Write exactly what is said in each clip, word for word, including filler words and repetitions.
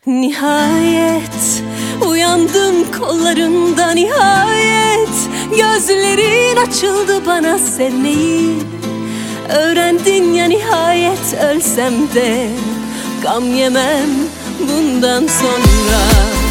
Nihayet uyandım kollarında, nihayet gözlerin açıldı bana sevmeyi. Öğrendin ya nihayet, ölsem de gam yemem bundan sonra.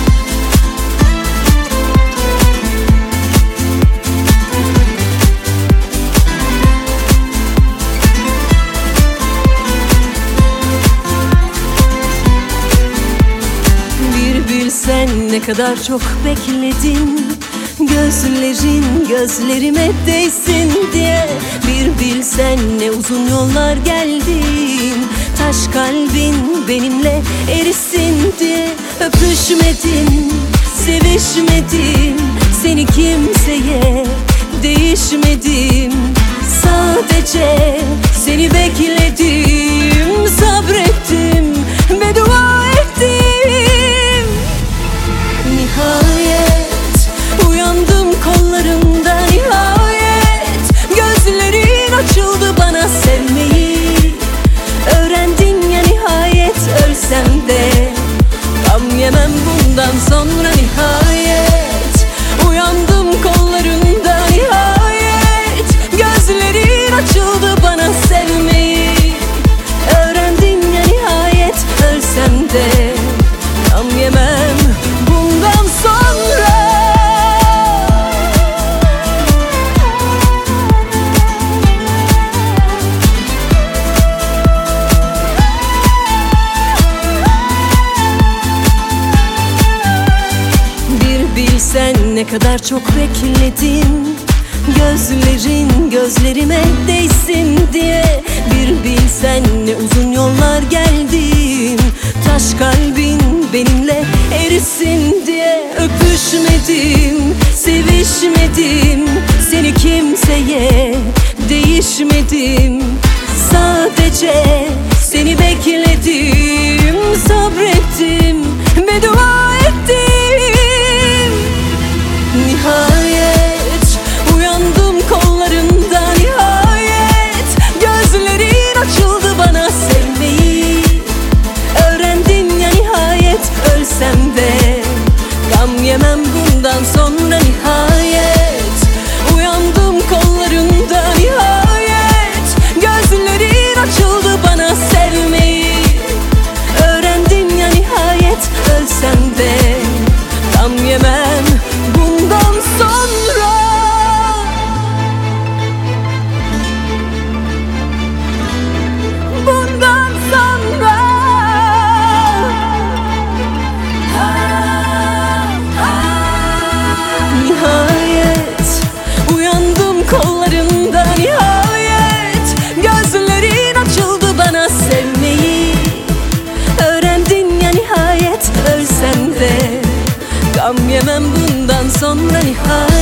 Bilsen ne kadar çok bekledim, gözlerin gözlerime değsin diye. Bir bilsen ne uzun yollar geldim, taş kalbin benimle erisin diye. Öpüşmedim, sevişmedim, seni kimseye değişmedim. Sadece seni bekledim, sabrettim ve dua ettim. Nihayet uyandım kollarında, nihayet gözlerin açıldı bana sevmeyi. Öğrendin ya nihayet, ölsem de gam yemem bundan sonra. Nihayet uyandım kollarında, nihayet gözlerin açıldı bana sevmeyi. Öğrendin ya nihayet, ölsem de gam yemem bundan sonra. Bir bilsen ne kadar çok bekledim, gözlerin gözlerime değsin diye. Bir bilsen ne uzun yollar geldim, taş kalbin benimle erisin diye. Öpüşmedim, sevişmedim, seni kimseye değişmedim. Sadece seni bekledim, sabrettim ve dua ettim. Nihayet uyandım kollarında, nihayet gözlerin açıldı bana sevmeyi. Öğrendin ya nihayet, ölsem de gam yemem bundan sonra. Nihayet uyandım kollarında, nihayet gözlerin açıldı bana sevmeyi. Öğrendin ya nihayet, ölsem de gam yemem bundan sonra. Bundan sonra. Nihayet uyandım kollarında, nihayet gözlerin açıldı bana sevmeyi. Öğrendin ya nihayet, ölsem de gam yemem bundan sonra. Nihayet